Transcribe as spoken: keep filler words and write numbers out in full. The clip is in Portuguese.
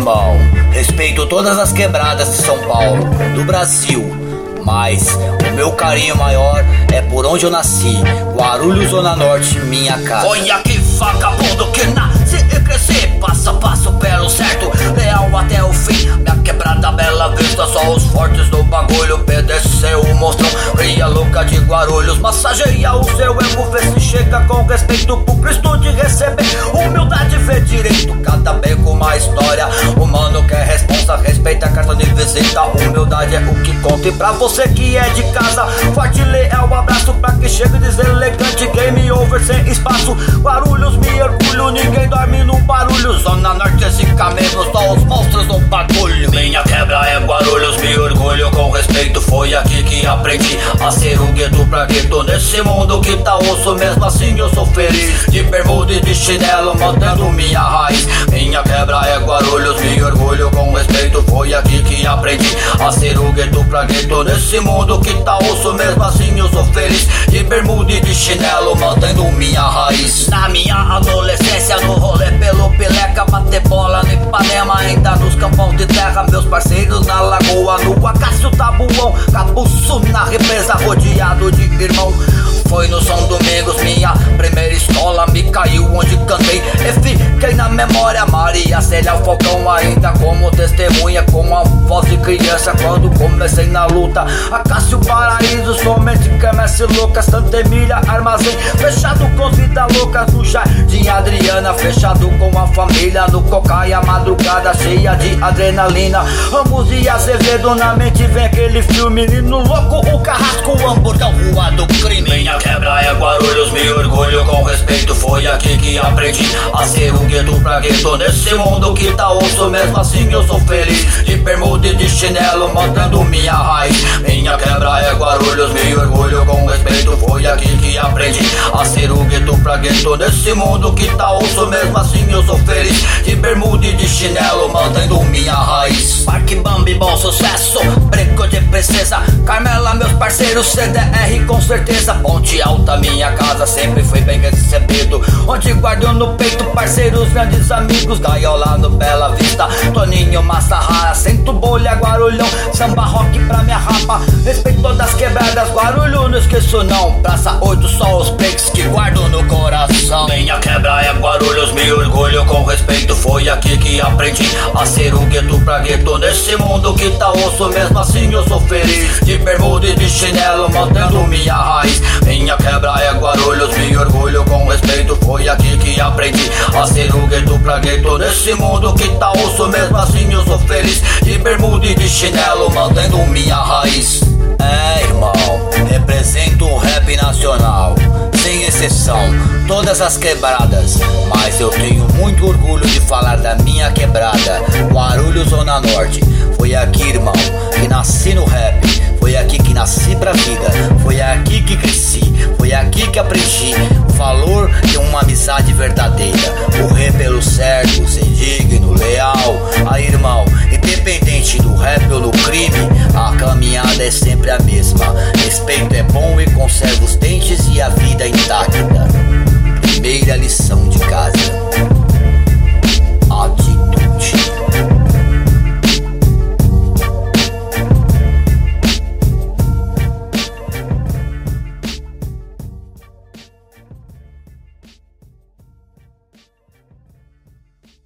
irmão, respeito todas as quebradas de São Paulo, do Brasil, mas o meu carinho maior é por onde eu nasci, Guarulhos, Zona Norte, minha casa. Olha que vagabundo que nasce e cresce, passo a passo pelo certo, leal até o fim. Minha quebrada, Bela Vista, só os fortes do bagulho. P D C, o monstrão, cria louca de Guarulhos, massageia o seu ego, vê se chega com respeito pro Cristo de receber. Humildade, vê direito, cada beco uma história. O mano quer responsa, respeita a carta de visita. Humildade é o que conta, e pra você que é de casa, forte leal, um abraço pra que chega deselegante. Game over sem espaço, Guarulhos me orgulho, ninguém dorme no barulho. Zona Norte, zica menos, só os monstros do bagulho. Minha quebra é Guarulhos, me orgulho com respeito. Foi aqui que aprendi a ser o gueto pra gueto. Nesse mundo que tá osso, mesmo assim eu sou feliz. De bermuda e de chinelo, mantendo minha raiz. Minha quebra é Guarulhos, me orgulho com respeito. Foi aqui que aprendi a ser o gueto pra gueto. Nesse mundo que tá osso, mesmo assim eu sou feliz. De bermuda e de chinelo, mantendo minha raiz. Na minha adolescência, no rolê pelo Pileca, bater bola no Ipanema, ainda nos campos de terra. Meus parceiros na lagoa, no Acácio, Tabuão, Cabuço na represa, rodeado de irmão. Foi no São Domingos, minha primeira escola, me caiu onde cantei e fiquei na memória. Maria Célia Falcão, ainda como testemunha, com a voz de criança quando comecei na luta. Acácio Paraíso, somente quermesse louca. Santa Emília, Armazém, fechado com vida louca. No Jardim Adriana, fechado com a família. No Cocaia, madrugada cheia de adrenalina. Ramos e Azevedo, na mente vem aquele filme. Menino louco, o carrasco, o hambúrguer, rua do crime. Minha quebra é Guarulhos, me orgulho com respeito. Foi aqui que aprendi a ser um gueto pra gueto. Nesse mundo que tá osso, mesmo assim eu sou feliz. De bermuda e de chinelo, mantendo minha raiz. Minha quebra é Guarulhos, me orgulho com respeito. Foi aqui que aprendi a ser um gueto pra gueto. Nesse mundo que tá osso, mesmo assim eu sou feliz. De bermuda e de chinelo, mantendo minha raiz. Parque Bambi, bom sucesso, Brinco de Princesa, Carmela, meus parceiros, C D R com certeza. Ponte Alta, minha casa, sempre foi bem recebido. Onde guardo no peito parceiros, grandes amigos. Gaiola no Bela Vista, Toninho, Massa Rara, Centro Bolha, Guarulhão, samba rock pra minha rapa. Respeito todas as quebradas, Guarulhos, não esqueço não. Praça oito, só os breaks que guardo no coração. Minha quebra é Guarulhos, me orgulho com respeito. Foi aqui que aprendi a ser um gueto pra gueto. Nesse mundo que tá osso, mesmo assim eu sou feliz. De bermuda e de chinelo, mantendo minha raiz. Minha quebra é Guarulhos, me orgulho com respeito. Foi aqui que aprendi a ser um gueto pra gueto. Nesse mundo que tá osso, mesmo assim eu sou feliz. De bermuda e de chinelo, mantendo minha raiz. É, irmão, represento o rap nacional, sem exceção, todas as quebradas. Mas eu tenho muito orgulho de falar da minha quebrada, Guarulhos, Zona Norte. Foi aqui, irmão, que nasci no rap. Foi aqui que nasci pra vida. Foi aqui que cresci. Foi aqui que aprendi o valor de uma amizade verdadeira. Correr pelo certo, ser digno, leal. Aí, irmão, independente do rap ou do crime, a caminhada é sempre a mesma. Respeito é bom e conserva os dentes e a vida intacta. Primeira lição de casa.